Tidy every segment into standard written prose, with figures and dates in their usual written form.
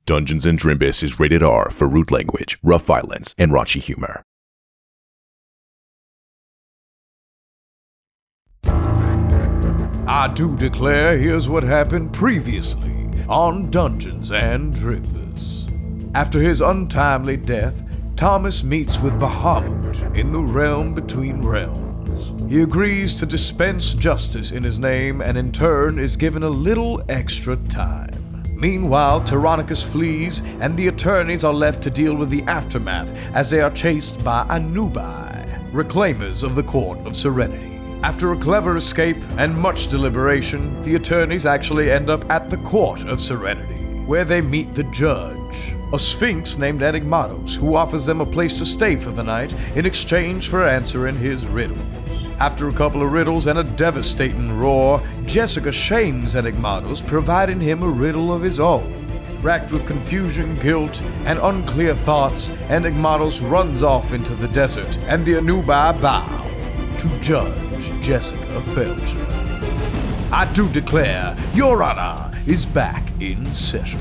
Dungeons & Drimbus is rated R for rude language, rough violence, and raunchy humor. I do declare here's what happened previously on Dungeons & Drimbus. After his untimely death, Thomas meets with Bahamut in the realm between realms. He agrees to dispense justice in his name and in turn is given a little extra time. Meanwhile, Tyrannicus flees and the attorneys are left to deal with the aftermath as they are chased by Anubai, reclaimers of the Court of Serenity. After a clever escape and much deliberation, the attorneys actually end up at the Court of Serenity, where they meet the judge, a sphinx named Enigmatos, who offers them a place to stay for the night in exchange for answering his riddles. After a couple of riddles and a devastating roar, Jessica shames Enigmatos, providing him a riddle of his own. Racked with confusion, guilt, and unclear thoughts, Enigmatos runs off into the desert, and the Anubai bow to Judge Jessica Felcher. I do declare, Your Honor is back in session.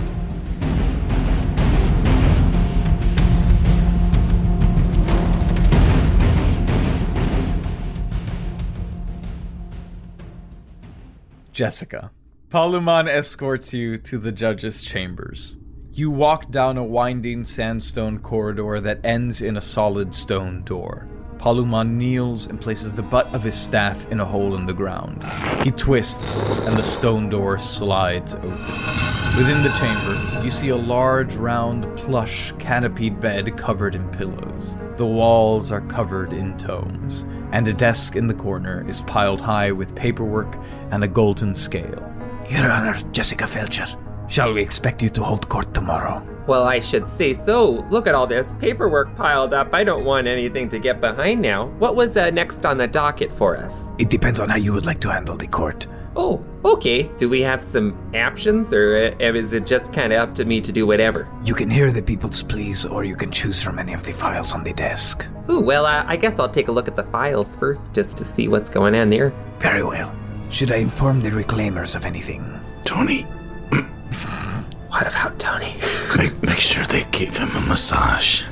Jessica. Paluman escorts you to the judge's chambers. You walk down a winding sandstone corridor that ends in a solid stone door. Paluman kneels and places the butt of his staff in a hole in the ground. He twists, and the stone door slides open. Within the chamber, you see a large, round, plush, canopied bed covered in pillows. The walls are covered in tomes, and a desk in the corner is piled high with paperwork and a golden scale. Your Honor, Jessica Felcher, shall we expect you to hold court tomorrow? Well, I should say so. Look at all this paperwork piled up. I don't want anything to get behind now. What was next on the docket for us? It depends on how you would like to handle the court. Oh, okay. Do we have some options, or is it just kind of up to me to do whatever? You can hear the people's pleas, or you can choose from any of the files on the desk. Ooh, well, I guess I'll take a look at the files first, just to see what's going on there. Very well. Should I inform the reclaimers of anything? Tony. What about Tony? Make sure they give him a massage.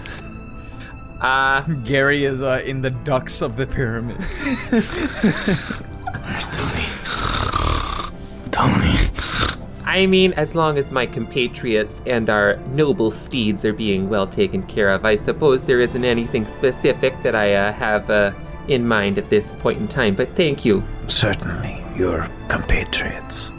Gary is in the ducts of the pyramid. Where's Tony? Tony. I mean, as long as my compatriots and our noble steeds are being well taken care of, I suppose there isn't anything specific that I have in mind at this point in time, but thank you. Certainly, your compatriots.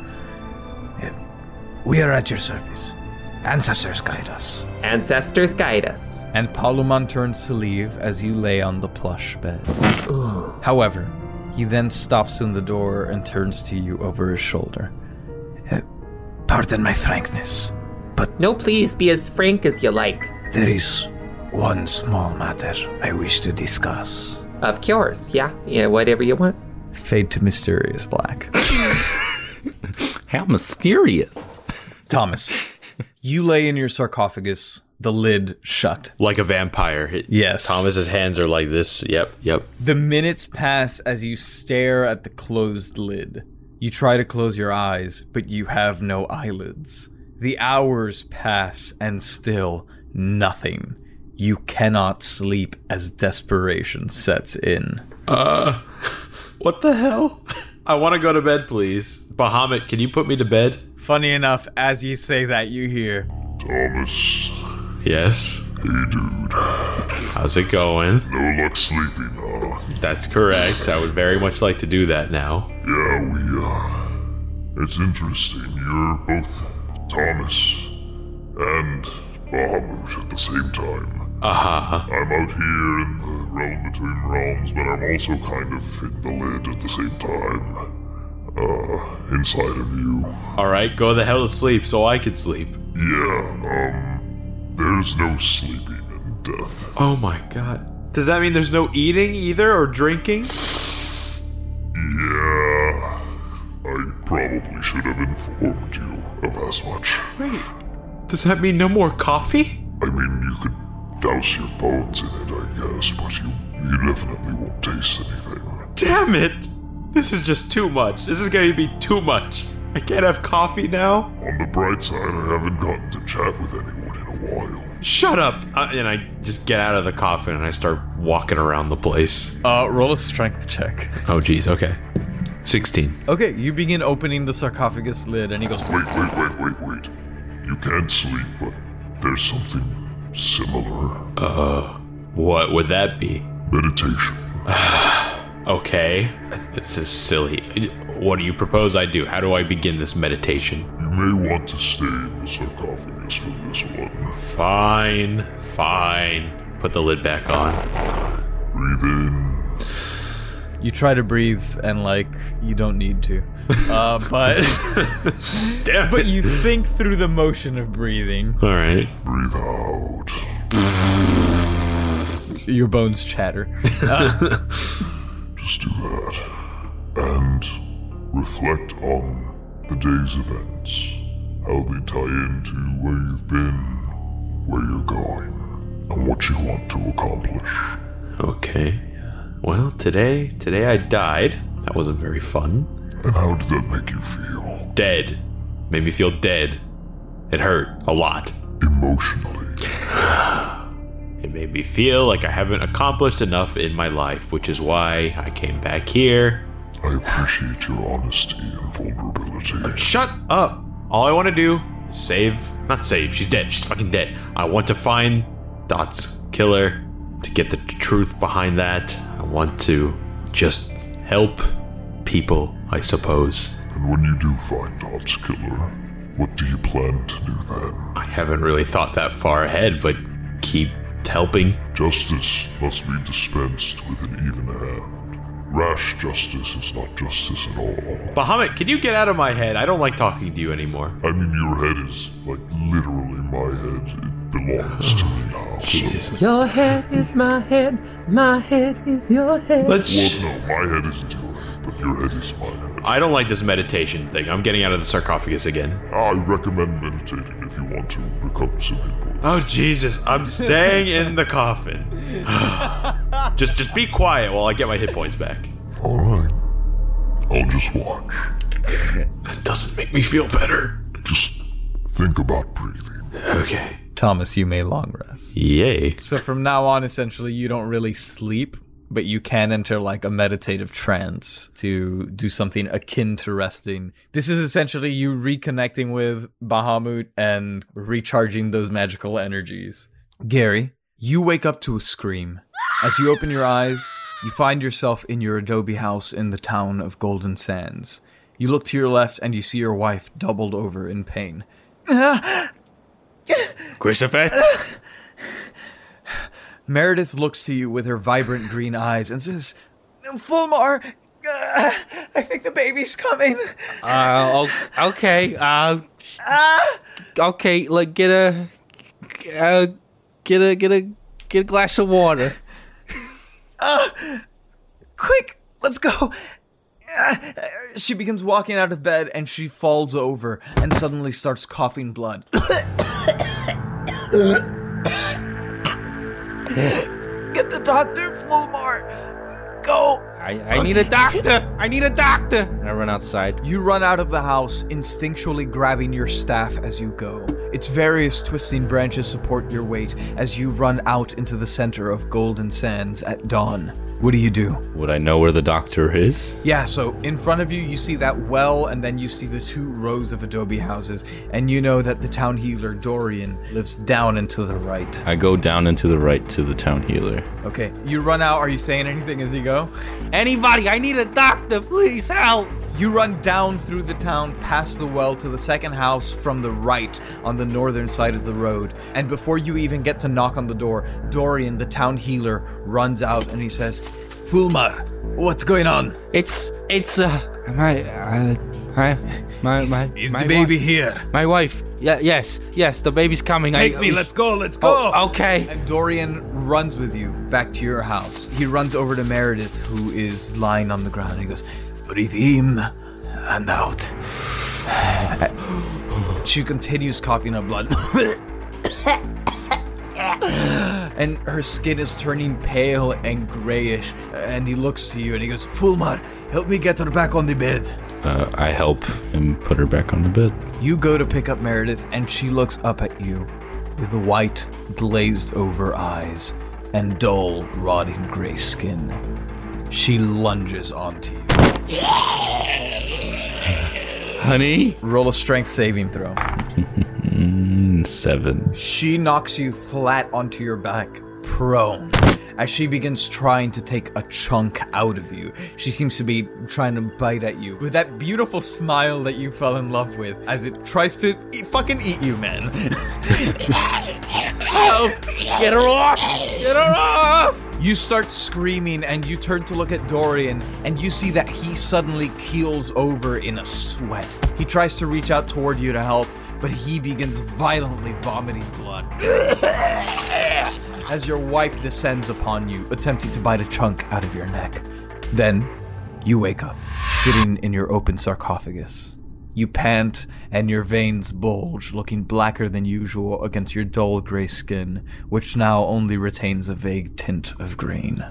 We are at your service. Ancestors guide us. Ancestors guide us. And Paluman turns to leave as you lay on the plush bed. Ooh. However, he then stops in the door and turns to you over his shoulder. Pardon my frankness, but... No, please, be as frank as you like. There is one small matter I wish to discuss. Of course, yeah, whatever you want. Fade to mysterious black. How mysterious. Thomas, you lay in your sarcophagus, the lid shut. Like a vampire. Yes. Thomas's hands are like this. Yep. The minutes pass as you stare at the closed lid. You try to close your eyes, but you have no eyelids. The hours pass and still nothing. You cannot sleep as desperation sets in. What the hell? I want to go to bed, please. Bahamut, can you put me to bed? Funny enough, as you say that, you hear, Thomas. Yes? Hey, dude. How's it going? No luck sleeping, huh? That's correct. I would very much like to do that now. Yeah, it's interesting. You're both Thomas and Bahamut at the same time. Uh-huh. I'm out here in the realm between realms, but I'm also kind of in the lid at the same time. Inside of you. Alright, go the hell to sleep so I can sleep. Yeah, there's no sleeping in death. Oh my god. Does that mean there's no eating either, or drinking? Yeah, I probably should have informed you of as much. Wait, does that mean no more coffee? I mean, you could douse your bones in it, I guess, but you definitely won't taste anything. Damn it! This is just too much. This is going to be too much. I can't have coffee now? On the bright side, I haven't gotten to chat with anyone in a while. Shut up! And I just get out of the coffin and I start walking around the place. Roll a strength check. Oh, geez. Okay. 16. Okay, you begin opening the sarcophagus lid, and he goes, Wait. You can't sleep, but there's something similar. What would that be? Meditation. Okay. This is silly. What do you propose I do? How do I begin this meditation? You may want to stay in the sarcophagus for this one. Fine. Put the lid back on. Breathe in. You try to breathe, and, you don't need to. But Damn it. but you think through the motion of breathing. All right. Breathe out. Your bones chatter. Just do that. And reflect on the day's events. How they tie into where you've been, where you're going, and what you want to accomplish. Okay. Well, today I died. That wasn't very fun. And how did that make you feel? Dead. Made me feel dead. It hurt a lot. Emotionally. It made me feel like I haven't accomplished enough in my life, which is why I came back here. I appreciate your honesty and vulnerability. Shut up! All I want to do is not save, she's dead, she's fucking dead. I want to find Dot's killer, to get the truth behind that. I want to just help people, I suppose. And when you do find Dot's killer, what do you plan to do then? I haven't really thought that far ahead, but keep helping. Justice must be dispensed with an even hand. Rash justice is not justice at all. Bahamut, can you get out of my head? I don't like talking to you anymore. I mean, your head is, literally my head. It belongs to me now. Jesus. Your head is my head is your head. Well, no, my head isn't your head, but your head is my head. I don't like this meditation thing. I'm getting out of the sarcophagus again. I recommend meditating if you want to recover some hit points. Oh, Jesus. I'm staying in the coffin. Just be quiet while I get my hit points back. Alright. I'll just watch. That doesn't make me feel better. Just think about breathing. Okay. Thomas, you may long rest. Yay. So from now on, essentially, you don't really sleep, but you can enter a meditative trance to do something akin to resting. This is essentially you reconnecting with Bahamut and recharging those magical energies. Gary, you wake up to a scream. As you open your eyes, you find yourself in your adobe house in the town of Golden Sands. You look to your left and you see your wife doubled over in pain. Christopher? Meredith looks to you with her vibrant green eyes and says, Fulmar, I think the baby's coming. Okay. Okay, get a glass of water. Quick, let's go. She begins walking out of bed and she falls over and suddenly starts coughing blood. Get the doctor, Fulmar. Go. I need a doctor. I need a doctor. I run outside. You run out of the house, instinctually grabbing your staff as you go. Its various twisting branches support your weight as you run out into the center of Golden Sands at dawn. What do you do? Would I know where the doctor is? Yeah, so in front of you see that well, and then you see the 2 rows of adobe houses, and you know that the town healer, Dorian, lives down and to the right. I go down and to the right to the town healer. Okay, you run out. Are you saying anything as you go? Anybody, I need a doctor, please help. You run down through the town, past the well, to the second house from the right on the northern side of the road. And before you even get to knock on the door, Dorian, the town healer, runs out and he says, Fulmar, what's going on? It's Is the baby here? My wife. Yes, the baby's coming. Take me, let's go. Oh, okay. And Dorian runs with you back to your house. He runs over to Meredith, who is lying on the ground. He goes, breathe in and out. She continues coughing up blood. And her skin is turning pale and grayish. And he looks to you and he goes, Fulmar, help me get her back on the bed. I help him put her back on the bed. You go to pick up Meredith, and she looks up at you with white, glazed-over eyes and dull, rotting gray skin. She lunges onto you. Honey? Roll a strength saving throw. 7. She knocks you flat onto your back, prone, as she begins trying to take a chunk out of you. She seems to be trying to bite at you with that beautiful smile that you fell in love with as it tries to fucking eat you, man. Help! Get her off! Get her off! You start screaming and you turn to look at Dorian and you see that he suddenly keels over in a sweat. He tries to reach out toward you to help, but he begins violently vomiting blood as your wife descends upon you, attempting to bite a chunk out of your neck. Then, you wake up, sitting in your open sarcophagus. You pant, and your veins bulge, looking blacker than usual against your dull gray skin, which now only retains a vague tint of green.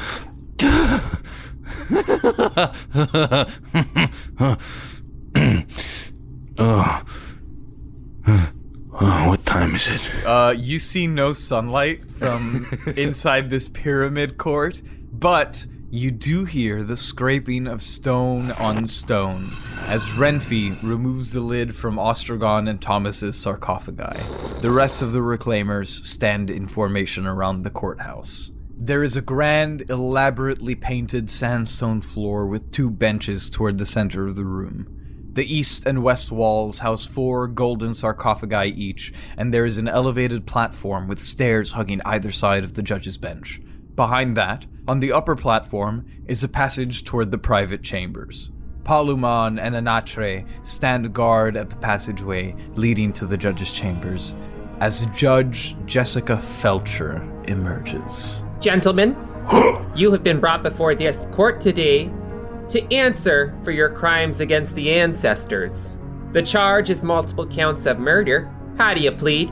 What time is it? You see no sunlight from inside this pyramid court, but you do hear the scraping of stone on stone as Renfi removes the lid from Ostrogon and Thomas's sarcophagi. The rest of the Reclaimers stand in formation around the courthouse. There is a grand, elaborately painted sandstone floor with 2 benches toward the center of the room. The east and west walls house 4 golden sarcophagi each, and there is an elevated platform with stairs hugging either side of the judge's bench. Behind that, on the upper platform, is a passage toward the private chambers. Paluman and Anatre stand guard at the passageway leading to the judge's chambers, as Judge Jessica Felcher emerges. Gentlemen, you have been brought before this court today to answer for your crimes against the ancestors. The charge is multiple counts of murder. How do you plead?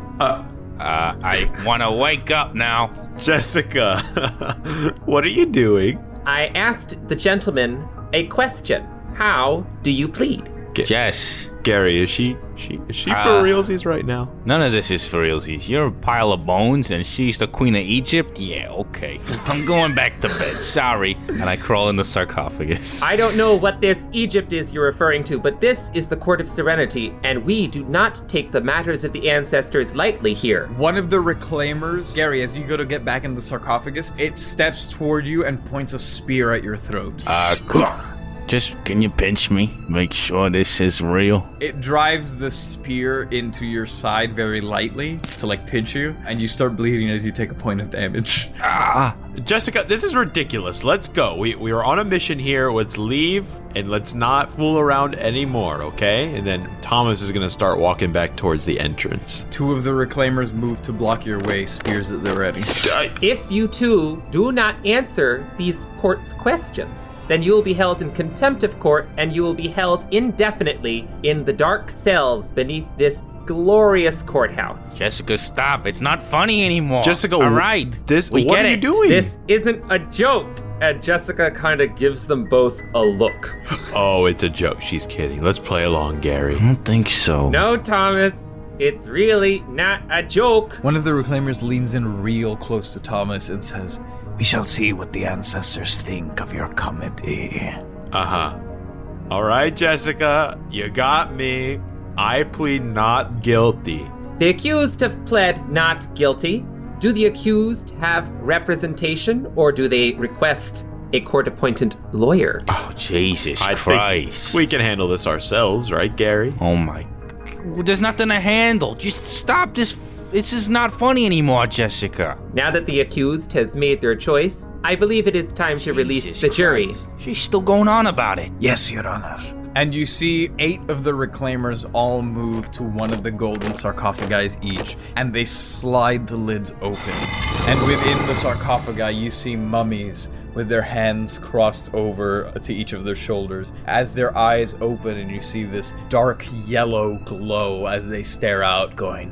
I want to wake up now. Jessica, what are you doing? I asked the gentleman a question. How do you plead? Jess. Gary, is she for realsies right now? None of this is for realsies. You're a pile of bones and she's the queen of Egypt? Yeah, okay. I'm going back to bed. Sorry. And I crawl in the sarcophagus. I don't know what this Egypt is you're referring to, but this is the Court of Serenity, and we do not take the matters of the ancestors lightly here. One of the Reclaimers, Gary, as you go to get back in the sarcophagus, it steps toward you and points a spear at your throat. Cool. Just, can you pinch me? Make sure this is real. It drives the spear into your side very lightly to, pinch you, and you start bleeding as you take a point of damage. Jessica, this is ridiculous. Let's go. We are on a mission here. Let's leave, and let's not fool around anymore, okay? And then Thomas is going to start walking back towards the entrance. 2 of the Reclaimers move to block your way, spears at the ready. If you two do not answer these court's questions, then you will be held in contempt of court, and you will be held indefinitely in the dark cells beneath this glorious courthouse. Jessica, stop. It's not funny anymore. Jessica, all right. What are you doing? This isn't a joke. And Jessica kind of gives them both a look. Oh, it's a joke. She's kidding. Let's play along, Gary. I don't think so. No, Thomas. It's really not a joke. One of the Reclaimers leans in real close to Thomas and says, "We shall see what the ancestors think of your comedy." Uh-huh. All right, Jessica. You got me. I plead not guilty. The accused have pled not guilty. Do the accused have representation, or do they request a court-appointed lawyer? Oh, Jesus Christ. Think we can handle this ourselves, right, Gary? Oh, my. There's nothing to handle. Just stop this. This is not funny anymore, Jessica. Now that the accused has made their choice, I believe it is time to release the jury. She's still going on about it. Yes, Your Honor. And you see 8 of the Reclaimers all move to one of the golden sarcophagi each, and they slide the lids open. And within the sarcophagi, you see mummies with their hands crossed over to each of their shoulders as their eyes open, and you see this dark yellow glow as they stare out, going,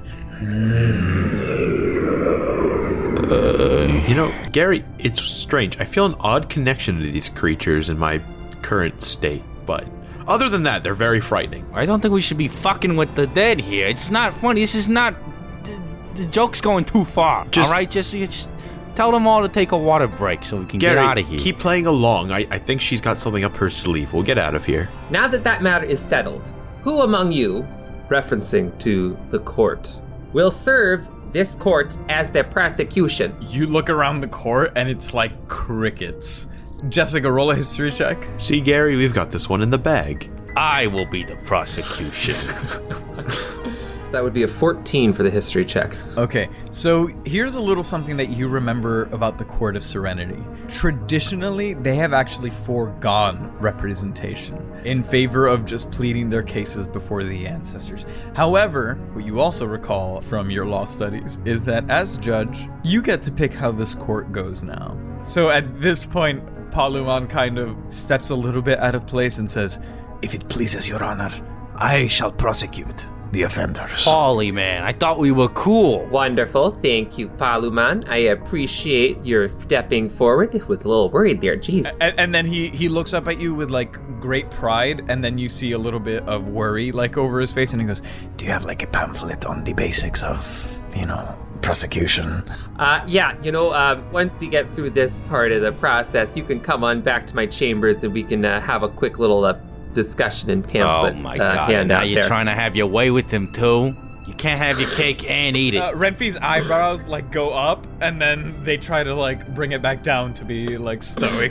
Gary, it's strange. I feel an odd connection to these creatures in my current state, but Other than that, they're very frightening. I don't think we should be fucking with the dead here. It's not funny. This is not... The joke's going too far, all right? Just tell them all to take a water break so we can get out of here. Keep playing along. I think she's got something up her sleeve. We'll get out of here. Now that that matter is settled, who among you, referencing to the court, will serve this court as the prosecution? You look around the court and it's like crickets. Jessica, roll a history check. See, Gary, we've got this one in the bag. I will be the prosecution. That would be a 14 for the history check. Okay, so here's a little something that you remember about the Court of Serenity. Traditionally, they have actually foregone representation in favor of just pleading their cases before the ancestors. However, what you also recall from your law studies is that as judge, you get to pick how this court goes now. So at this point, Paluman kind of steps a little bit out of place and says, If it pleases your honor, I shall prosecute the offenders. Polly, man, I thought we were cool. Wonderful. Thank you, Paluman. I appreciate your stepping forward. I was a little worried there. Jeez. And then he looks up at you with like great pride, and then you see a little bit of worry like over his face, and he goes, Do you have like a pamphlet on the basics of, prosecution? Once we get through this part of the process, you can come on back to my chambers and we can have a quick little discussion and pamphlet. Oh my god, now you're trying to have your way with him too? You can't have your cake and eat it. Renfi's eyebrows like go up, and then they try to like bring it back down to be like stoic.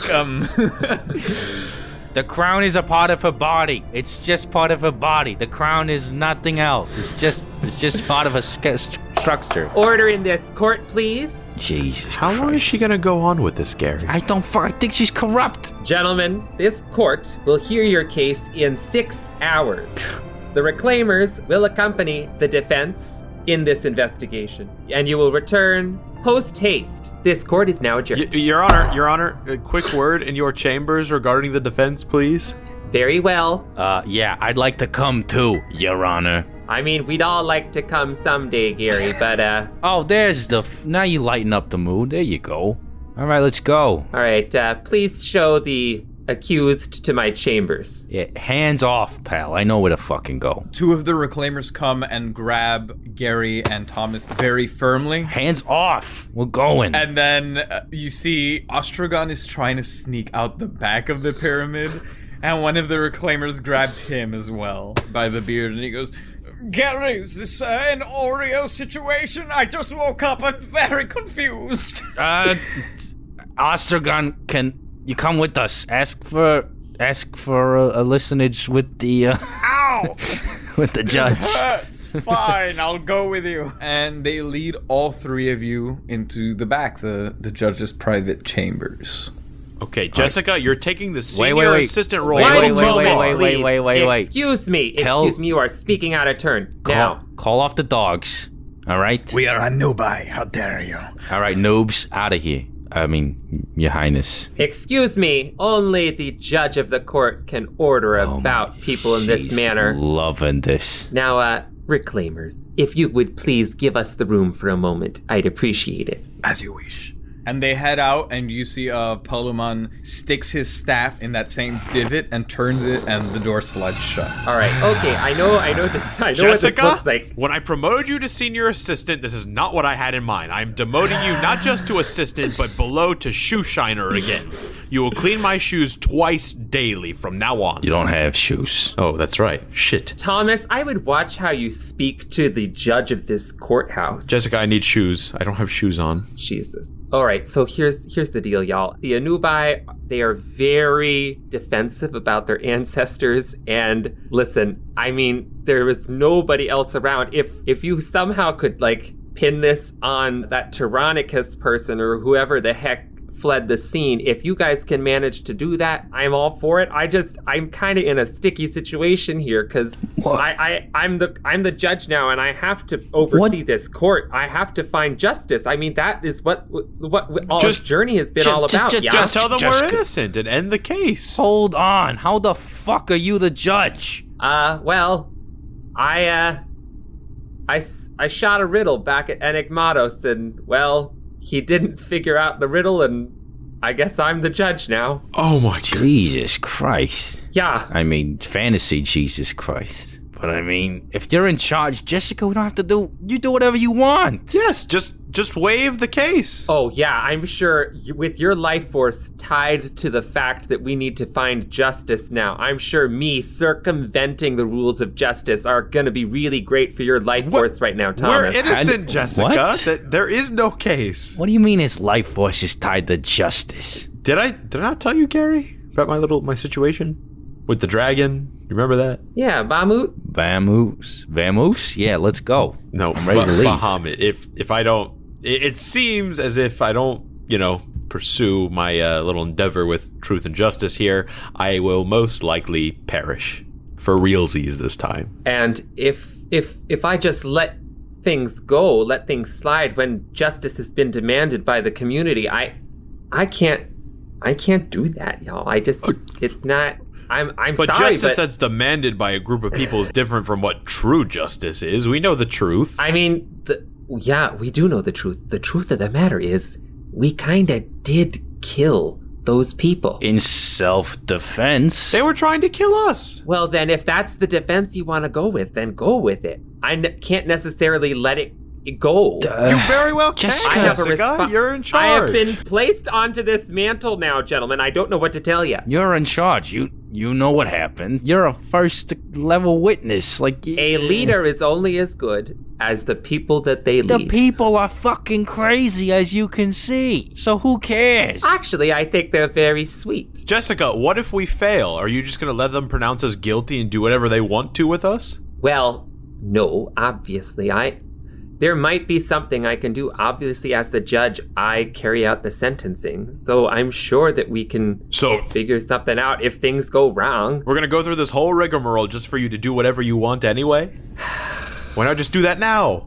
The crown is a part of her body. It's just part of her body. The crown is nothing else. It's just part of a structure. Order in this court, please. Jesus How long is she gonna go on with this, Gary? I think she's corrupt. Gentlemen, this court will hear your case in 6 hours. The reclaimers will accompany the defense in this investigation, and you will return post-haste. This court is now adjourned. Your Honor, a quick word in your chambers regarding the defense, please. Very well. Yeah, I'd like to come too, Your Honor. I mean, we'd all like to come someday, Gary, but Oh, there's now you lighten up the mood. There you go. All right, let's go. All right, please show the accused to my chambers. Yeah, hands off, pal. I know where to fucking go. 2 of the reclaimers come and grab Gary and Thomas very firmly. Hands off. We're going. And then you see Ostrogon is trying to sneak out the back of the pyramid, and one of the reclaimers grabs him as well by the beard, and he goes, Gary, is this an Oreo situation? I just woke up. I'm very confused. Ostrogon, can you come with us? Ask for a listenage with the Ow! with the judge. This hurts. Fine, I'll go with you. And they lead all 3 of you into the back, the judge's private chambers. Okay, Jessica, you're taking the senior assistant role. Wait. Excuse me, you are speaking out of turn. Call off the dogs. All right? We are a nubi. How dare you? All right, noobs, out of here. I mean, Your Highness. Excuse me, only the judge of the court can order about people in this manner. Loving this. Now, reclaimers, if you would please give us the room for a moment, I'd appreciate it. As you wish. And they head out, and you see Paluman sticks his staff in that same divot and turns it, and the door slides shut. All right, okay, I know Jessica, what this looks like. When I promoted you to senior assistant, this is not what I had in mind. I'm demoting you not just to assistant, but below to shoe shiner again. You will clean my shoes twice daily from now on. You don't have shoes. Oh, that's right. Shit. Thomas, I would watch how you speak to the judge of this courthouse. Jessica, I need shoes. I don't have shoes on. Jesus. All right, so here's the deal, y'all. The Anubai, they are very defensive about their ancestors. And listen, I mean, there was nobody else around. If you somehow could, like, pin this on that Tyrannicus person or whoever the heck fled the scene, if you guys can manage to do that, I'm all for it. I'm kind of in a sticky situation here because I'm the judge now, and I have to oversee this court. I have to find justice. I mean, that is what this journey has been all about. Just tell them we're innocent and end the case. Hold on. How the fuck are you the judge? Well, I shot a riddle back at Enigmatos, and well, he didn't figure out the riddle, and I guess I'm the judge now. Oh my God. Jesus Christ. Yeah. I mean, fantasy Jesus Christ. But I mean, if you're in charge, Jessica, we don't have to you do whatever you want. Yes, just waive the case. Oh, yeah, I'm sure with your life force tied to the fact that we need to find justice now, I'm sure me circumventing the rules of justice are going to be really great for your life force right now, Thomas. We're innocent, Jessica. What? There is no case. What do you mean his life force is tied to justice? Did I not tell you, Gary, about my situation with the dragon? You remember that? Yeah, Bahamut? Vamoose? Yeah, let's go. No, I'm ready to leave. Bahamut. If I don't, it seems as if I don't, pursue my little endeavor with truth and justice here, I will most likely perish for realsies this time. And if I just let things go, let things slide when justice has been demanded by the community, I can't do that, y'all. It's not. I'm but sorry, justice but that's demanded by a group of people is different from what true justice is. We know the truth. I mean, we do know the truth. The truth of the matter is, we kind of did kill those people. In self-defense. They were trying to kill us. Well, then, if that's the defense you want to go with, then go with it. I can't necessarily let it go. You very well can, Jessica. You're in charge. I have been placed onto this mantle now, gentlemen. I don't know what to tell you. You're in charge. You know what happened. You're a first-level witness. A leader is only as good as the people that they lead. The people are fucking crazy, as you can see. So who cares? Actually, I think they're very sweet. Jessica, what if we fail? Are you just going to let them pronounce us guilty and do whatever they want to with us? Well, no, obviously. There might be something I can do. Obviously, as the judge, I carry out the sentencing. So I'm sure that we can figure something out if things go wrong. We're going to go through this whole rigmarole just for you to do whatever you want anyway? Why not just do that now?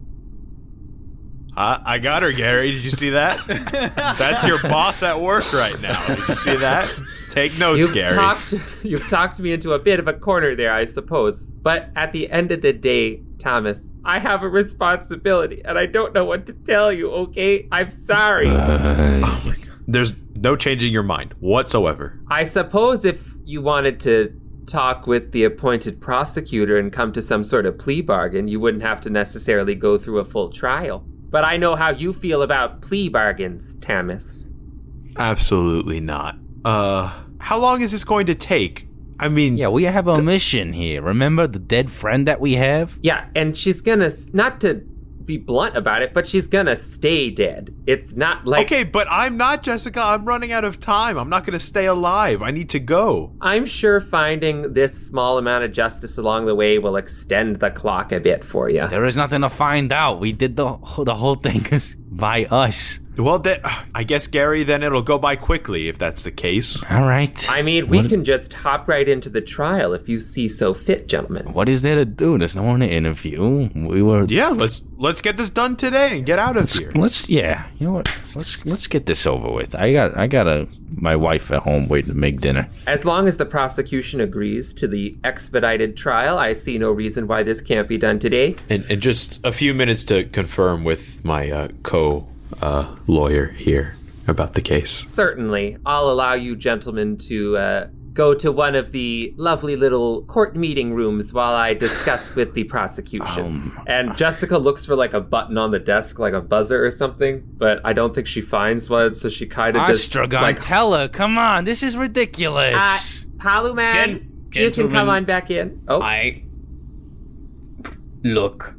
I got her, Gary. Did you see that? That's your boss at work right now. Did you see that? Take notes, Gary. You've talked me into a bit of a corner there, I suppose. But at the end of the day, Thomas, I have a responsibility, and I don't know what to tell you, okay? I'm sorry. Oh my God. There's no changing your mind whatsoever. I suppose if you wanted to talk with the appointed prosecutor and come to some sort of plea bargain, you wouldn't have to necessarily go through a full trial. But I know how you feel about plea bargains, Thomas. Absolutely not. How long is this going to take? I mean... Yeah, we have a mission here. Remember the dead friend that we have? Yeah, and she's gonna, not to be blunt about it, but she's gonna stay dead. It's not like... Okay, but I'm not, Jessica. I'm running out of time. I'm not gonna stay alive. I need to go. I'm sure finding this small amount of justice along the way will extend the clock a bit for you. There is nothing to find out. We did the whole thing by us. Well, I guess, Gary, then it'll go by quickly if that's the case. All right. I mean, we can just hop right into the trial if you see so fit, gentlemen. What is there to do? There's no one to interview. Yeah, let's get this done today and get out of here. You know what? Let's get this over with. I got my wife at home waiting to make dinner. As long as the prosecution agrees to the expedited trial, I see no reason why this can't be done today. And just a few minutes to confirm with my lawyer here about the case. Certainly. I'll allow you gentlemen to go to one of the lovely little court meeting rooms while I discuss with the prosecution. And Jessica looks for like a button on the desk, like a buzzer or something, but I don't think she finds one, so she kind of just like... Tell her, come on, this is ridiculous. Paluman, you can come on back in. Oh. Look.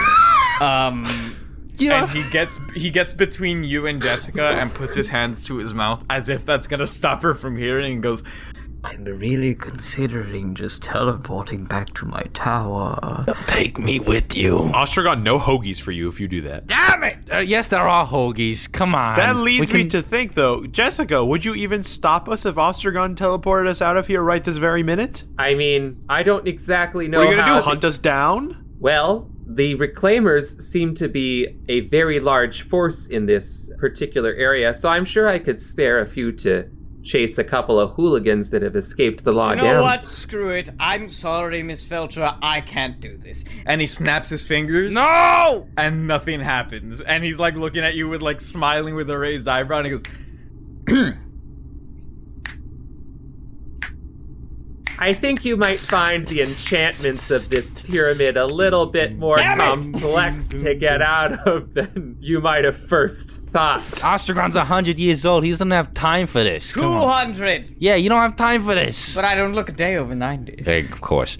Yeah. And he gets between you and Jessica and puts his hands to his mouth as if that's gonna stop her from hearing, and goes, I'm really considering just teleporting back to my tower. Take me with you. Ostrogon, no hoagies for you if you do that. Damn it! Yes, there are hoagies. Come on. That leads me to think, though, Jessica, would you even stop us if Ostrogon teleported us out of here right this very minute? I mean, I don't exactly know. What are you gonna do? Hunt us down? Well, the Reclaimers seem to be a very large force in this particular area, so I'm sure I could spare a few to chase a couple of hooligans that have escaped the law down. You know what? Screw it. I'm sorry, Miss Feltra. I can't do this. And he snaps his fingers. No! And nothing happens. And he's like looking at you with like smiling with a raised eyebrow, and he goes, I think you might find the enchantments of this pyramid a little bit more complex to get out of than you might have first thought. Ostragon's 100 years old. He doesn't have time for this. 200! Yeah, you don't have time for this. But I don't look a day over 90. Hey, of course.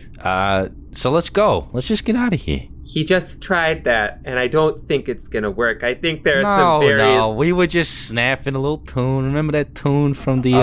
So let's go. Let's just get out of here. He just tried that, and I don't think it's gonna work. I think there's some very... No, we were just snapping a little tune. Remember that tune from the...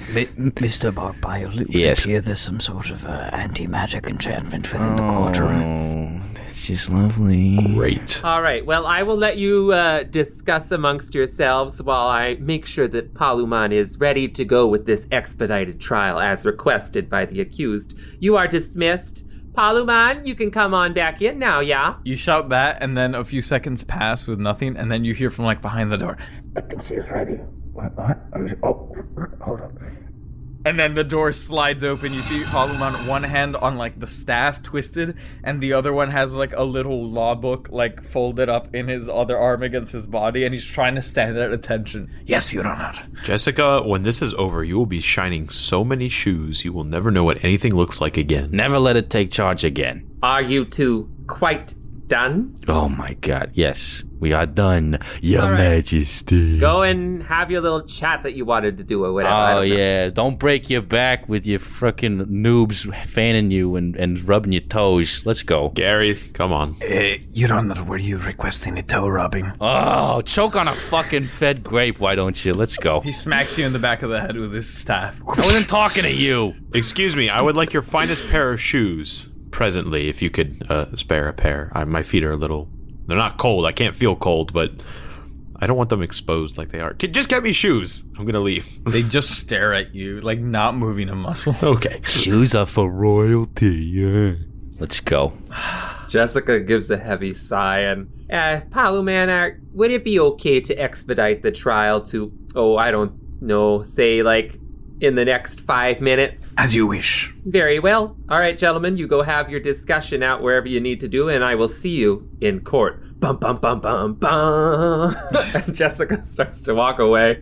Mr. Barkbile, it would appear there's some sort of anti-magic enchantment within the courtroom. That's just lovely. Great. All right, well, I will let you discuss amongst yourselves while I make sure that Paluman is ready to go with this expedited trial as requested by the accused. You are dismissed. Paluman, you can come on back in now, yeah? You shout that, and then a few seconds pass with nothing, and then you hear from, like, behind the door. I think she is ready. What? Oh, hold on. And then the door slides open. You see Paluman, one hand on, like, the staff twisted, and the other one has, like, a little law book, like, folded up in his other arm against his body, and he's trying to stand at attention. Yes, Your Honor. Jessica, when this is over, you will be shining so many shoes, you will never know what anything looks like again. Never let it take charge again. Are you two quite done? Oh my god, yes. We are done, Your Majesty. Go and have your little chat that you wanted to do or whatever. Oh, yeah. Don't break your back with your frickin' noobs fanning you and rubbing your toes. Let's go. Gary, come on. Your Honor, were you requesting a toe rubbing? Oh, choke on a fucking fed grape, why don't you? Let's go. He smacks you in the back of the head with his staff. I wasn't talking to you. Excuse me, I would like your finest pair of shoes. Presently, if you could spare a pair. My feet are a little... They're not cold. I can't feel cold, but I don't want them exposed like they are. Just get me shoes. I'm gonna leave. They just stare at you, like not moving a muscle. Okay. Shoes are for royalty, yeah. Let's go. Jessica gives a heavy sigh and, Paluman, would it be okay to expedite the trial to, I don't know, say like in the next 5 minutes? As you wish. Very well. All right, gentlemen, you go have your discussion out wherever you need to do, and I will see you in court. Bum, bum, bum, bum, bum. And Jessica starts to walk away.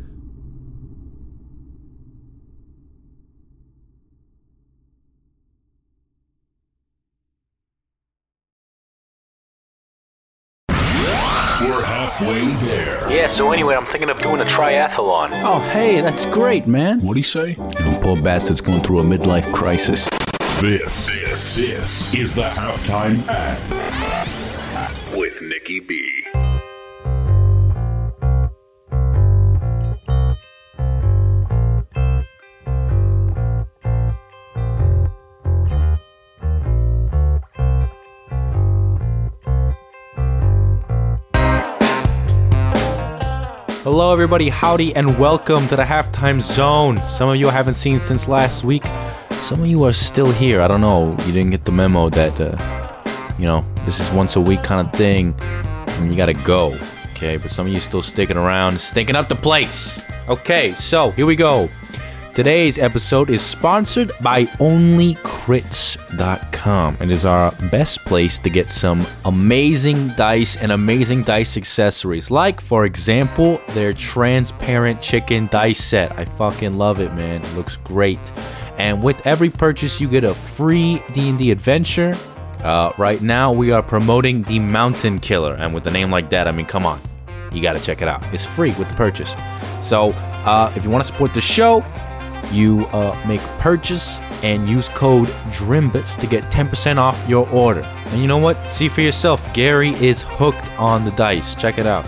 We're halfway there. Yeah, so anyway, I'm thinking of doing a triathlon. Oh, hey, that's great, man. What'd he say? Poor bastard's going through a midlife crisis. This is the Halftime Ad with Nikki B. Hello everybody, howdy, and welcome to the Halftime Zone. Some of you I haven't seen since last week. Some of you are still here. I don't know, you didn't get the memo that, this is once a week kind of thing, and you gotta go, okay? But some of you still sticking around, stinking up the place. Okay, so here we go. Today's episode is sponsored by OnlyCrits.com. It is our best place to get some amazing dice and amazing dice accessories. Like, for example, their transparent chicken dice set. I fucking love it, man. It looks great. And with every purchase, you get a free D&D adventure. Right now, we are promoting the Mountain Killer. And with a name like that, I mean, come on. You gotta check it out. It's free with the purchase. So, if you want to support the show, you make a purchase and use code DRIMBITS to get 10% off your order. And you know what? See for yourself. Gary is hooked on the dice. Check it out.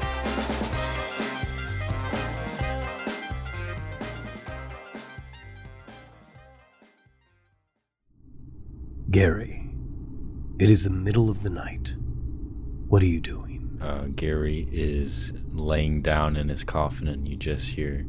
Gary, it is the middle of the night. What are you doing? Gary is laying down in his coffin and you just hear...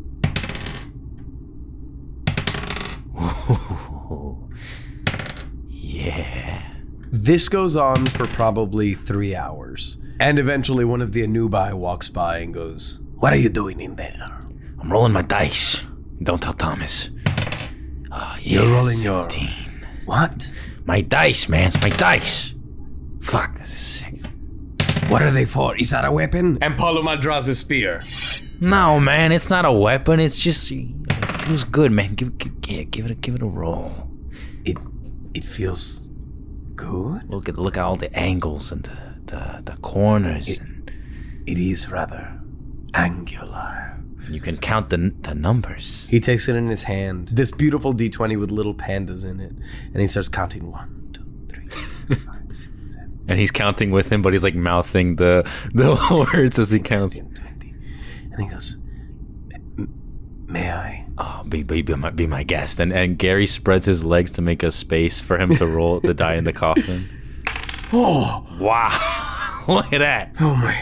Yeah. This goes on for probably 3 hours. And eventually one of the Anubai walks by and goes, "What are you doing in there?" I'm rolling my dice. Don't tell Thomas. Oh, yeah, You're rolling 17. your... What? My dice, man. It's my dice. Fuck, this is sick. What are they for? Is that a weapon? And Paluman draws his spear. No, man, it's not a weapon. It's just it feels good, man. Give it a roll. It feels good. Look at all the angles and the corners. It is rather angular. You can count the numbers. He takes it in his hand, this beautiful D20 with little pandas in it, and he starts counting 1, 2, 3, 4, 5, 6, 7. And he's counting with him, but he's like mouthing the words as he counts. 20. And he goes, "May I?" Oh, be my guest. And Gary spreads his legs to make a space for him to roll the die in the coffin. Oh, wow! Look at that! Oh my!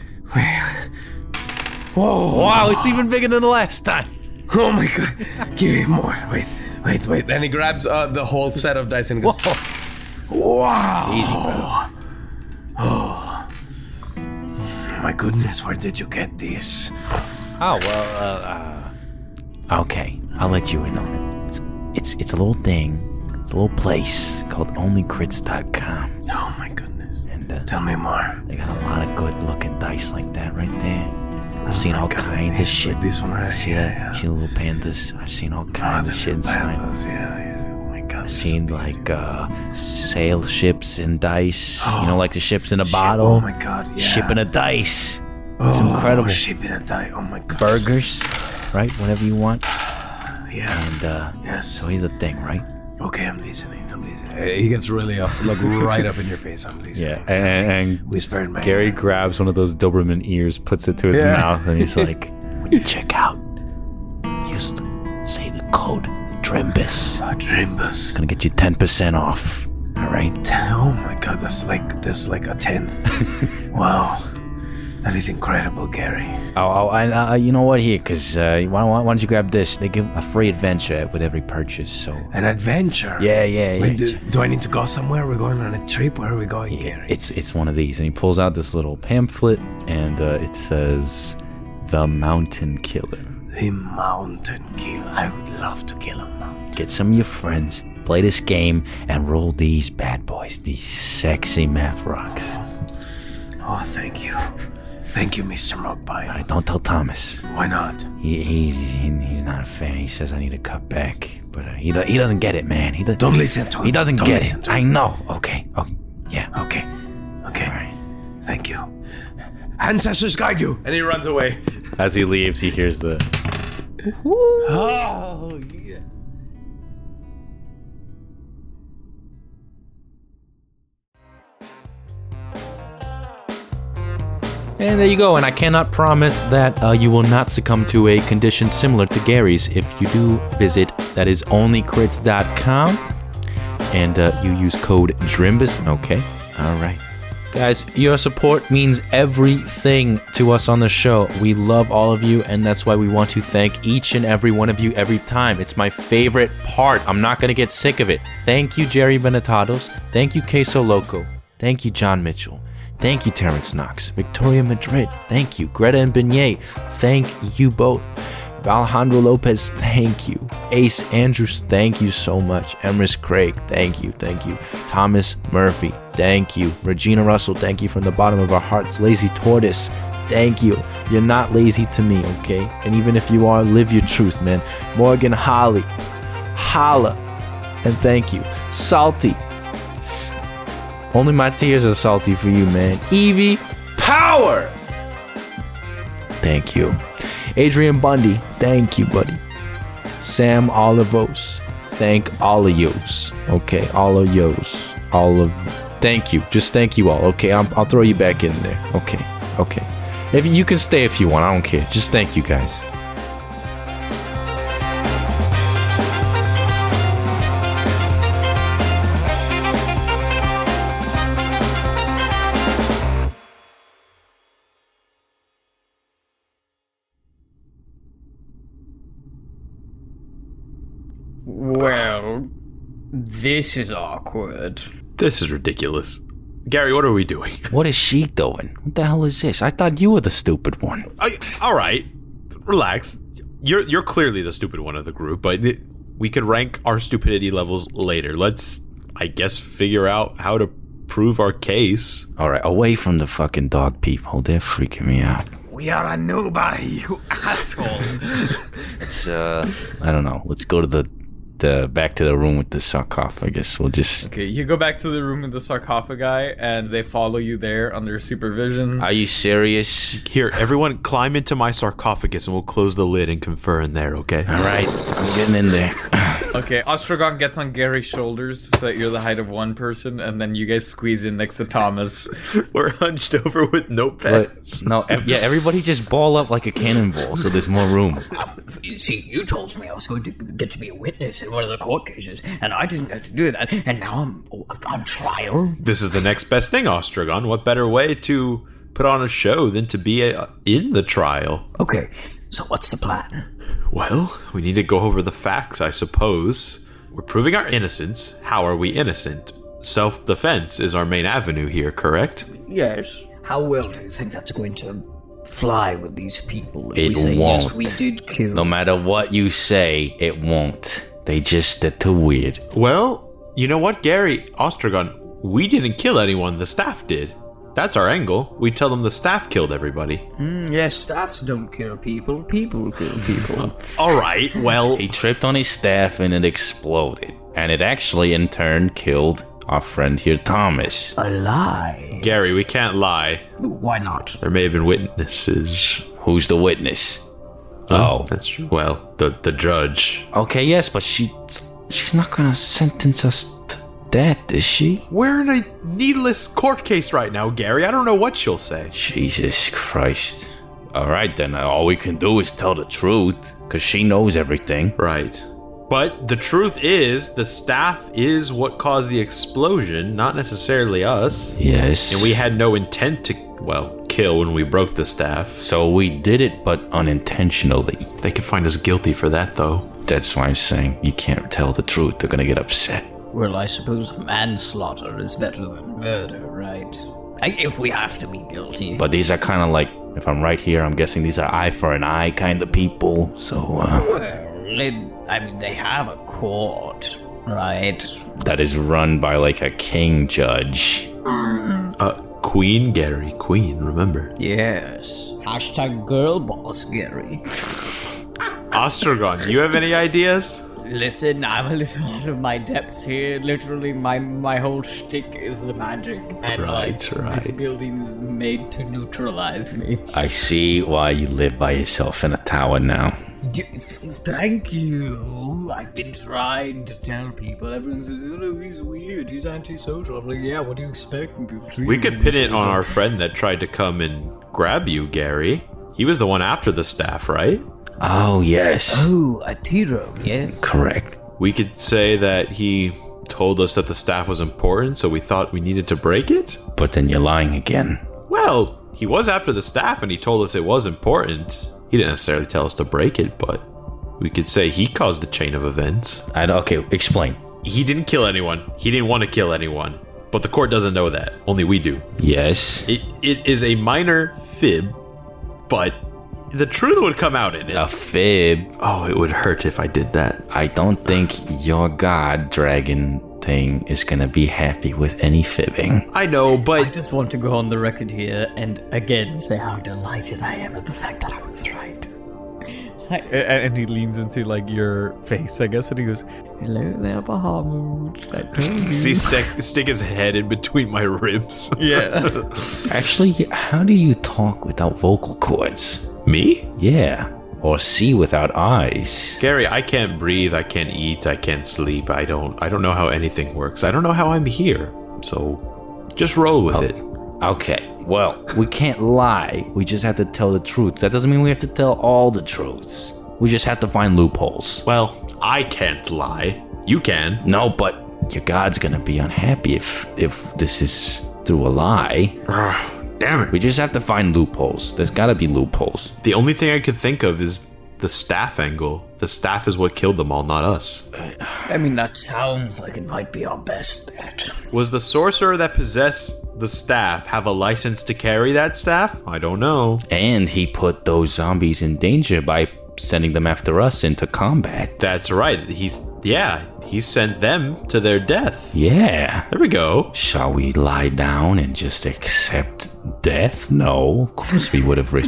Whoa! Wow! It's even bigger than the last time. Oh my god! Give me more. Wait. And he grabs the whole set of dice and goes, "Wow! Easy, bro. Oh my goodness! Where did you get this?" Oh well. Okay, I'll let you in on it. It's a little thing. It's a little place called OnlyCrits.com. Oh my goodness! And tell me more. They got a lot of good-looking dice like that right there. I've seen all kinds of shit. Like this one right here. See the little pandas. I've seen all kinds of shit inside. Pandas, yeah. Oh my god. I've seen like sail ships and dice. You know, like the ships in a bottle. Oh my god. Yeah. Shipping a dice. It's incredible. Shipping a dice. Oh my god. Burgers, right? Whatever you want. Yeah. And yes. So here's the thing, right? Okay, I'm listening. He gets really up, like right up in your face. I'm listening. Yeah, and whisper in my Gary ear. grabs one of those Doberman ears, puts it to his mouth, and he's like, "When you check out, just say the code Drimbus. Drimbus. It's gonna get you 10% off. All right." Oh my god, that's like a 10th. Wow. That is incredible, Gary. You know what? Here, because why don't you grab this? They give a free adventure with every purchase. So an adventure? Yeah. Wait, do I need to go somewhere? We're going on a trip. Where are we going, Gary? It's one of these, and he pulls out this little pamphlet, and it says, "The Mountain Killer." The Mountain Killer. I would love to kill a mountain. Get some of your friends, play this game, and roll these bad boys, these sexy math rocks. Oh, thank you. Thank you, Mr. Mugpile. All right, don't tell Thomas. Why not? He's not a fan. He says I need to cut back, but he doesn't get it, man. Don't listen to him. He doesn't get it. I know. Okay. Oh, yeah. Okay. All right. Thank you. Ancestors guide you. And he runs away. As he leaves, he hears the. Oh, yes. And there you go. And I cannot promise that you will not succumb to a condition similar to Gary's if you do visit. That is onlycrits.com. And you use code Drimbus. Okay. All right. Guys, your support means everything to us on the show. We love all of you, and that's why we want to thank each and every one of you every time. It's my favorite part. I'm not going to get sick of it. Thank you, Jerry Benetados. Thank you, Queso Loco. Thank you, John Mitchell. Thank you, Terrence Knox. Victoria Madrid. Thank you. Greta and Beignet. Thank you both. Alejandro Lopez, thank you. Ace Andrews, thank you so much. Emrys Craig, thank you. Thomas Murphy, thank you. Regina Russell, thank you from the bottom of our hearts. Lazy Tortoise, thank you. You're not lazy to me, okay? And even if you are, live your truth, man. Morgan Holly, holla, and thank you. Salty, only my tears are salty for you, man. Evie Power, thank you. Adrian Bundy, thank you, buddy. Sam Olivos, thank all of yous. Okay, all of yous. Thank you. Just thank you all. Okay, I'll throw you back in there. Okay. If you can stay if you want, I don't care. Just thank you guys. Well, this is awkward. This is ridiculous. Gary, what are we doing? What is she doing? What the hell is this? I thought you were the stupid one. All right, relax. You're clearly the stupid one of the group, but we could rank our stupidity levels later. Let's, I guess, figure out how to prove our case. All right, away from the fucking dog people. They're freaking me out. We are a nobody, you asshole. Let's, I don't know. Let's go to the back to the room with the sarcophagus. We'll just... Okay, you go back to the room with the sarcophagi, and they follow you there under supervision. Are you serious? Here, everyone climb into my sarcophagus and we'll close the lid and confer in there, okay? All right, I'm getting in there. Okay, Ostrogon gets on Gary's shoulders so that you're the height of one person, and then you guys squeeze in next to Thomas. We're hunched over with notepads. No, yeah, everybody just ball up like a cannonball so there's more room. See, you told me I was going to get to be a witness in one of the court cases, and I didn't get to do that, and now I'm on trial. This is the next best thing, Ostrogon. What better way to put on a show than to be in the trial? Okay, so what's the plan? Well, we need to go over the facts, I suppose. We're proving our innocence. How are we innocent? Self-defense is our main avenue here, correct? Yes. How well do you think that's going to fly with these people if It we say, won't. yes, we did kill? No matter what you say, it won't. They're too weird. Well, you know what, Gary, Ostrogon, we didn't kill anyone, the staff did. That's our angle. We tell them the staff killed everybody. Yes, staffs don't kill people. People kill people. All right, well... He tripped on his staff and it exploded. And it actually, in turn, killed our friend here, Thomas. A lie. Gary, we can't lie. Why not? There may have been witnesses. Who's the witness? Oh. That's true. Well, the judge. Okay, yes, but she's not gonna sentence us to death, is she? We're in a needless court case right now, Gary. I don't know what she'll say. Jesus Christ. Alright then, all we can do is tell the truth, because she knows everything. Right. But the truth is, the staff is what caused the explosion, not necessarily us. Yes. And we had no intent to, kill when we broke the staff. So we did it, but unintentionally. They could find us guilty for that, though. That's why I'm saying you can't tell the truth. They're gonna get upset. Well, I suppose manslaughter is better than murder, right? If we have to be guilty. But these are kind of like, if I'm right here, I'm guessing these are eye for an eye kind of people. So, Well, they have a court, right? That is run by like a king judge. Queen, Gary. Queen, remember. Yes. Hashtag girl boss, Gary. Ostrogon, you have any ideas? Listen, I'm a little out of my depths here. Literally, my whole shtick is the magic. And Right. This building is made to neutralize me. I see why you live by yourself in a tower now. Thank you. I've been trying to tell people. Everyone says, oh, he's weird. He's antisocial. I'm like, yeah, what do you expect? We could pin it on our friend that tried to come and grab you, Gary. He was the one after the staff, right? Oh, yes. Oh, Atiro, yes. Correct. We could say that he told us that the staff was important, so we thought we needed to break it? But then you're lying again. Well, he was after the staff and he told us it was important. He didn't necessarily tell us to break it, but we could say he caused the chain of events. Okay, explain. He didn't kill anyone. He didn't want to kill anyone. But the court doesn't know that. Only we do. Yes. It is a minor fib, but the truth would come out in it. A fib? Oh, it would hurt if I did that. I don't think your god dragon thing is gonna be happy with any fibbing. I know, but I just want to go on the record here and again say how delighted I am at the fact that I was right. And he leans into like your face, I guess, and he goes, "Hello there, Bahamut." See, stick his head in between my ribs. Yeah. Actually, how do you talk without vocal cords? Me? Yeah. Or see without eyes. Gary, I can't breathe, I can't eat, I can't sleep. I don't know how anything works. I don't know how I'm here. So just roll with it. Okay. Well, we can't lie. We just have to tell the truth. That doesn't mean we have to tell all the truths. We just have to find loopholes. Well, I can't lie. You can. No, but your god's gonna be unhappy if this is through a lie. Damn it. We just have to find loopholes. There's gotta be loopholes. The only thing I could think of is the staff angle. The staff is what killed them all, not us. I mean, that sounds like it might be our best bet. Was the sorcerer that possessed the staff have a license to carry that staff? I don't know. And he put those zombies in danger by sending them after us into combat. That's right. He sent them to their death. Yeah. There we go. Shall we lie down and just accept death? No. Of course we would have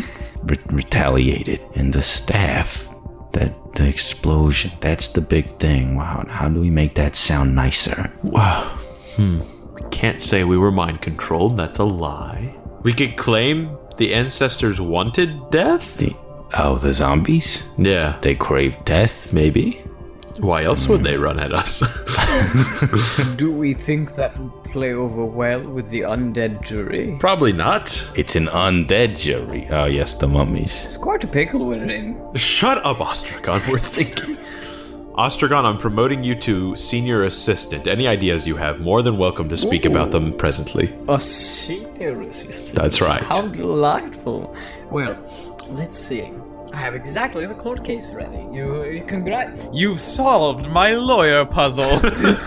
retaliated. And the staff, the explosion, that's the big thing. Wow, how do we make that sound nicer? Wow. We can't say we were mind controlled. That's a lie. We could claim the ancestors wanted death? The zombies? Yeah. They crave death? Maybe. Why else would they run at us? Do we think that would play over well with the undead jury? Probably not. It's an undead jury. Oh, yes, the mummies. It's quite a pickle we're in. Shut up, Ostragon. We're thinking. Ostragon, I'm promoting you to senior assistant. Any ideas you have, more than welcome to speak about them presently. A senior assistant? That's right. How delightful. Well, let's see. I have exactly the court case ready. You've solved my lawyer puzzle.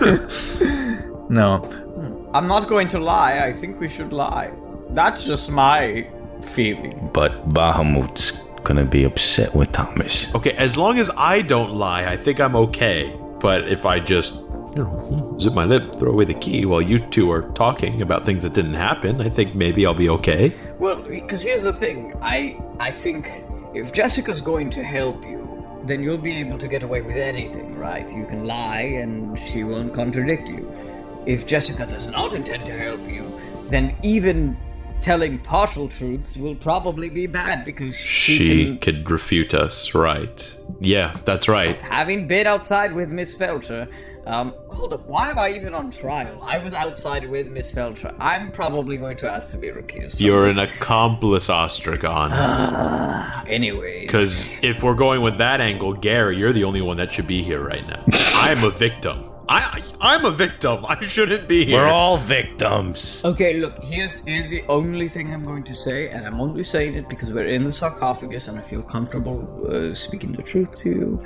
No. I'm not going to lie. I think we should lie. That's just my feeling. But Bahamut's gonna be upset with Thomas. Okay, as long as I don't lie, I think I'm okay. But if I just, zip my lip, throw away the key while you two are talking about things that didn't happen, I think maybe I'll be okay. Well, because here's the thing. I think if Jessica's going to help you, then you'll be able to get away with anything, right? You can lie and she won't contradict you. If Jessica does not intend to help you, then even telling partial truths will probably be bad because she could refute us, right? Yeah, that's right. Having been outside with Miss Felcher, hold up, why am I even on trial? I was outside with Miss Felcher. I'm probably going to ask to be recused. You're an accomplice, Ostragon. Anyways. Because if we're going with that angle, Gary, you're the only one that should be here right now. I'm a victim. I'm a victim. I shouldn't be here. We're all victims. Okay, look, here's the only thing I'm going to say, and I'm only saying it because we're in the sarcophagus and I feel comfortable speaking the truth to you.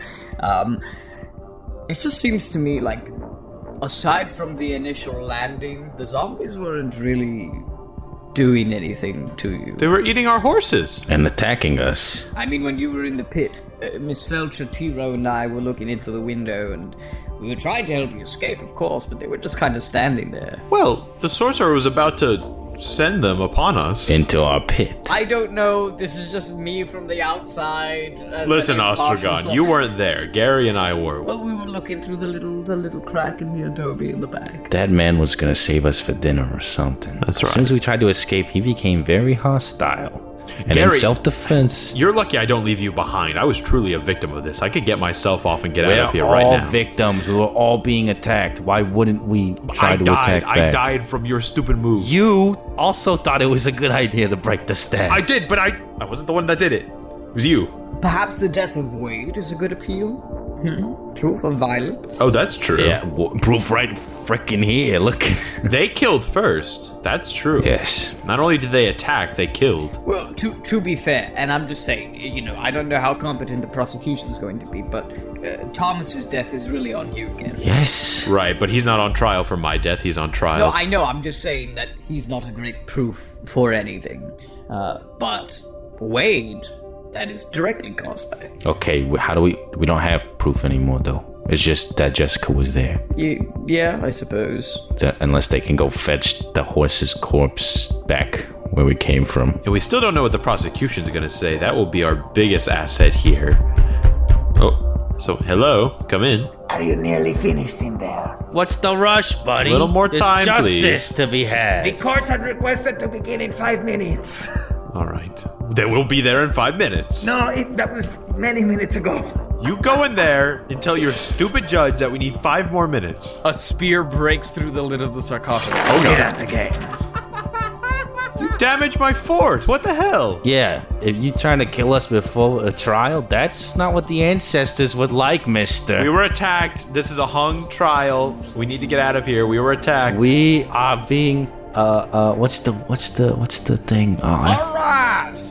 It just seems to me like, aside from the initial landing, the zombies weren't really doing anything to you. They were eating our horses. And attacking us. I mean, when you were in the pit, Miss Felcher, Tiro, and I were looking into the window, and we were trying to help you escape, of course, but they were just kind of standing there. Well, the sorcerer was about to send them upon us. Into our pit. I don't know, this is just me from the outside. Listen, Ostragon, you weren't there. Gary and I were. Well, we were looking through the little crack in the adobe in the back. That man was gonna save us for dinner or something. That's right. As soon as we tried to escape, he became very hostile. And Gary, in self-defense... You're lucky I don't leave you behind. I was truly a victim of this. I could get myself off and get out of here right now. We're all victims. We were all being attacked. Why wouldn't we try to attack back? I died from your stupid move. You also thought it was a good idea to break the staff. I did, but I wasn't the one that did it. It was you. Perhaps the death of Wade is a good appeal? Proof of violence? Oh, that's true. Yeah, proof right frickin' here. Look. They killed first. That's true. Yes. Not only did they attack, they killed. Well, to be fair, and I'm just saying, I don't know how competent the prosecution's going to be, but Thomas's death is really on you, Gary. Yes. Right, but he's not on trial for my death. He's on trial. No, I know. I'm just saying that he's not a great proof for anything. But Wade... that is directly caused by. Okay, how do we don't have proof anymore, though. It's just that Jessica was there. Yeah, I suppose. Unless they can go fetch the horse's corpse back where we came from. And we still don't know what the prosecution's going to say. That will be our biggest asset here. Oh, so hello, come in. Are you nearly finished in there? What's the rush, buddy? A little more time, There's please. justice to be had. The court had requested to begin in 5 minutes. All right. Then we'll be there in 5 minutes. No, that was many minutes ago. You go in there and tell your stupid judge that we need 5 more minutes. A spear breaks through the lid of the sarcophagus. Oh, say that again. You damaged my fort. What the hell? Yeah, if you trying to kill us before a trial, that's not what the ancestors would like, mister. We were attacked. This is a hung trial. We need to get out of here. We were attacked. We are being... what's the thing? Harassed!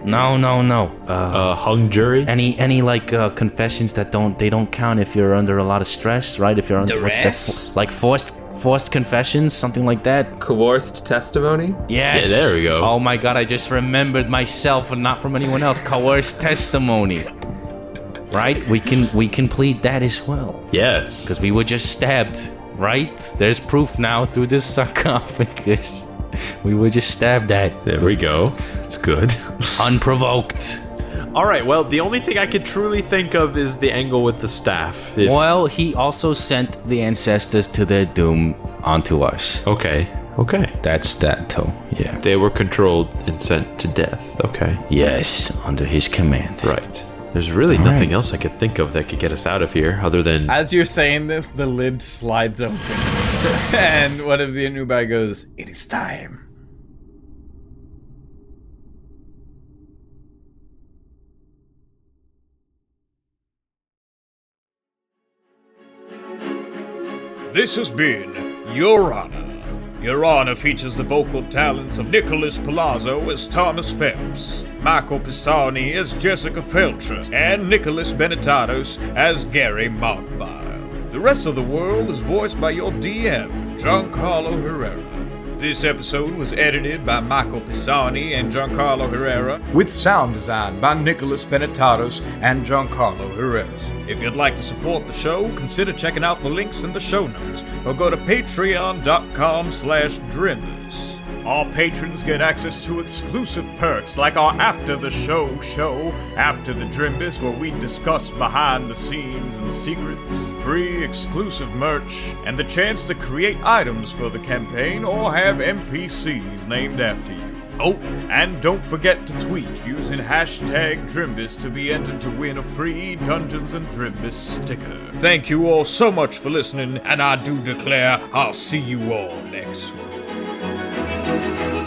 No. Hung jury? Any confessions that don't count if you're under a lot of stress, right? If you're under duress? like forced confessions, something like that. Coerced testimony? Yes. Yeah, there we go. Oh my god, I just remembered myself and not from anyone else. Coerced testimony. Right? We can plead that as well. Yes. Because we were just stabbed. Right? There's proof now through this sarcophagus. We were just stabbed at. There we go. It's good. Unprovoked. All right, well, the only thing I could truly think of is the angle with the staff. Well, he also sent the ancestors to their doom onto us. Okay. That's that, too. Yeah. They were controlled and sent to death. Okay. Yes, under his command. Right. There's really nothing else I could think of that could get us out of here other than... As you're saying this, the lid slides open. And one of the Anubai goes, "It is time." This has been Your Honor. Your Honor features the vocal talents of Nicholas Palazzo as Thomas Phelps, Michael Pisani as Jessica Felcher, and Nicholas Benetatos as Gary Monkmeyer. The rest of the world is voiced by your DM, Giancarlo Herrera. This episode was edited by Michael Pisani and Giancarlo Herrera, with sound design by Nicholas Benetatos and Giancarlo Herrera. If you'd like to support the show, consider checking out the links in the show notes, or go to patreon.com/Drimbus. All patrons get access to exclusive perks like our After the Show, After the Drimbus, where we discuss behind the scenes and secrets, free exclusive merch, and the chance to create items for the campaign or have NPCs named after you. Oh, and don't forget to tweet using #Drimbus to be entered to win a free Dungeons & Drimbus sticker. Thank you all so much for listening, and I do declare I'll see you all next week.